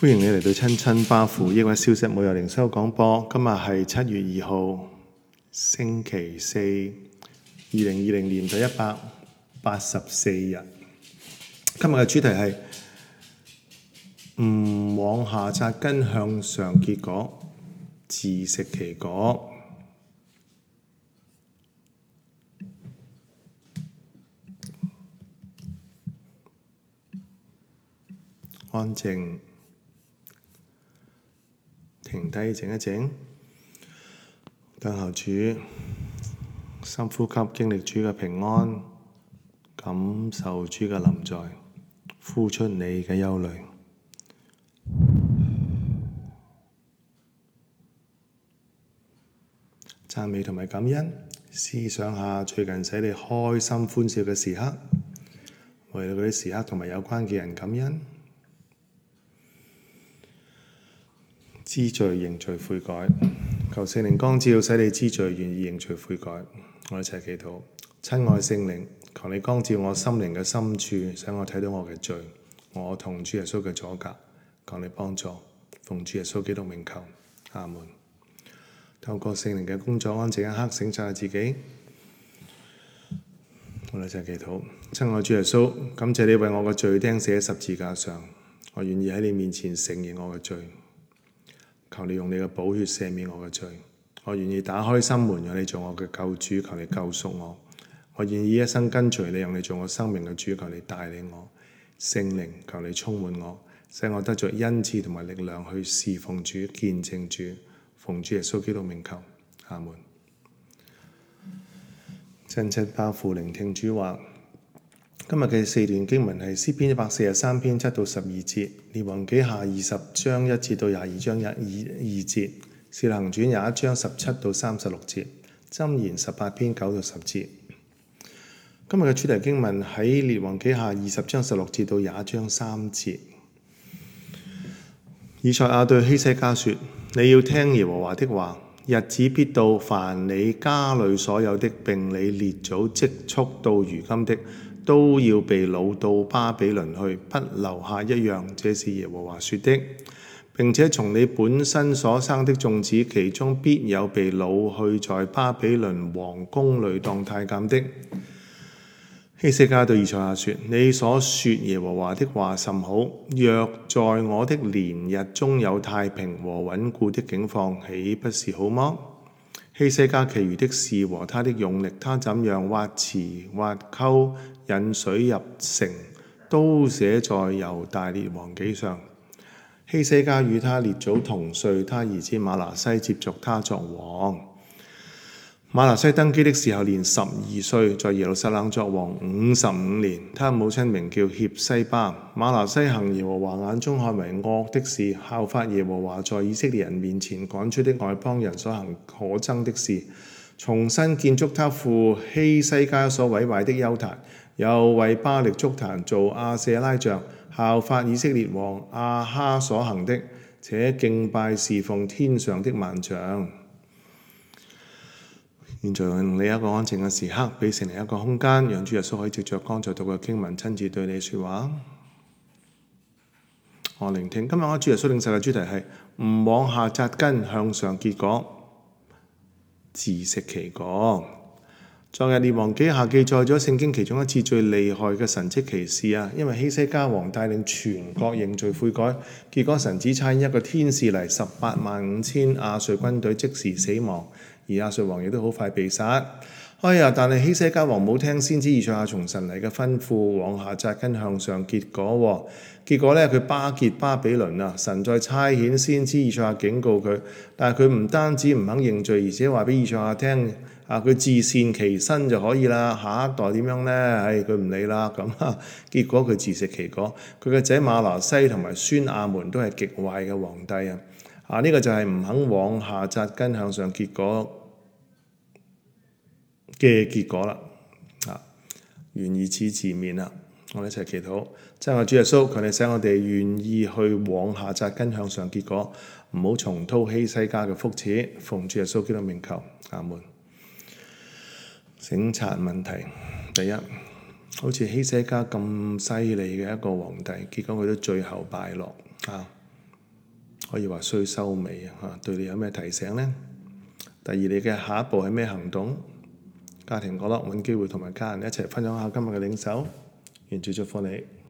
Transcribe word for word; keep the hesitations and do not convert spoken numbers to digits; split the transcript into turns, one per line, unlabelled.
歡迎你嚟到親親巴父抑鬱消息每日靈修廣播。今日係七月二號，星期四，二零二零年第一百八十四日。今日嘅主題係唔往下扎根，向上結果，自食其果。安靜，停低，靜一靜，等候主，深呼吸，經歷主嘅平安，感受主嘅臨在，呼出你嘅憂慮。讚美同埋感恩，思想下最近使你開心歡笑嘅時刻，為到嗰啲時刻同埋有關嘅人感恩。知罪認罪悔改，求聖靈光照，使你知罪願意認罪悔改。我一齊祈禱，親愛聖靈，求你光照我心靈嘅深處，使我睇到我嘅罪，我同主耶穌嘅阻隔，求你幫助，奉主耶穌基督名求，阿門。透過聖靈嘅工作，安靜一刻，省察自己。我一齊祈禱，親愛主耶穌，感謝你為我嘅罪釘死喺十字架上，我願意喺你面前承認我嘅罪。求你用你嘅寶血赦免我嘅罪，我願意打開心門，讓你做我嘅救主，求你救贖我。我願意一生跟隨你，讓你做我生命嘅主，求你帶領我。聖靈，求你充滿我，使我得着恩賜同埋力量去侍奉主、見證主。奉主耶穌基督名求，阿門。親親巴父，聆聽主話。今日嘅四段經文係詩篇一百四十三篇七到十二節，列王紀下二十章一節到廿二章一二二節，使徒行傳廿一章十七到三十六節，箴言十八篇九到十節。今日嘅主題經文喺列王紀下二十章十六節到廿一章三節。以賽亞對希西家說：你要聽耶和華的話，日子必到，凡你家裏所有的，並你列祖積蓄到如今的，都要被擄到巴比倫去，不留下一樣。這是耶和華說的。並且從你本身所生的眾子，其中必有被擄去在巴比倫王宮裏當太監的。希西家對以賽亞說：你所說耶和華的話甚好，若在我的年日中有太平和穩固的境況，豈不是好麼？希西家其餘的事和他的用力，他怎樣挖池挖溝引水入城，都寫在猶大列王紀上。希西家與他列祖同歲，他兒子瑪拿西接續他作王。瑪拿西登基的時候年十二歲，在耶路撒冷作王五十五年。他母親名叫協西巴。瑪拿西行耶和華眼中看為惡的事，效法耶和華在以色列人面前趕出的外邦人所行可憎的事，重新建築他父希西家所毀壞的邱壇，又為巴力築壇做亞舍拉像，效法以色列王亞哈所行的，且敬拜侍奉天上的萬象。現在用你一個安靜嘅時刻，俾聖靈一個空間，讓主耶穌可以藉着剛才讀嘅經文親自對你說話。我聆聽。今日我主耶穌領受嘅主題係唔往下扎根，向上結果，自食其果。昨日列王紀下記載咗聖經其中一次最厲害嘅神蹟奇事啊！因為希西家王帶領全國認罪悔改，結果神只差一個天使嚟，十八萬五千亞述軍隊即時死亡，而亞述王亦都好快被殺。哎呀！但係希西家王冇聽先知以賽亞從神嚟嘅吩咐，往下扎根向上結果喎。結果咧，佢巴結巴比倫啊！神再差遣先知以賽亞警告佢，但係佢唔單止唔肯認罪，而且話俾以賽亞聽。啊！佢自善其身就可以啦，下一代點樣呢？唉，佢唔理啦咁啊！結果佢自食其果，佢嘅仔馬拿西同埋孫亞門都係極壞嘅皇帝啊！啊！呢、這個就係唔肯往下扎根向上結果嘅結果啦！啊，緣以此自勉啦！我哋一齊祈禱，真係主耶穌，求你使我哋願意去往下扎根向上結果，唔好重蹈希西家嘅覆轍。奉主耶穌基督名求，阿門。省察問題，第一，好似希西家咁犀利嘅一個皇帝，結果佢都最後敗落啊！ 可以話衰收尾啊，對你有咩提醒呢？第二，你嘅下一步係咩行動？家庭角落揾機會同埋家人一齊分享下今日嘅領受，願主祝福你。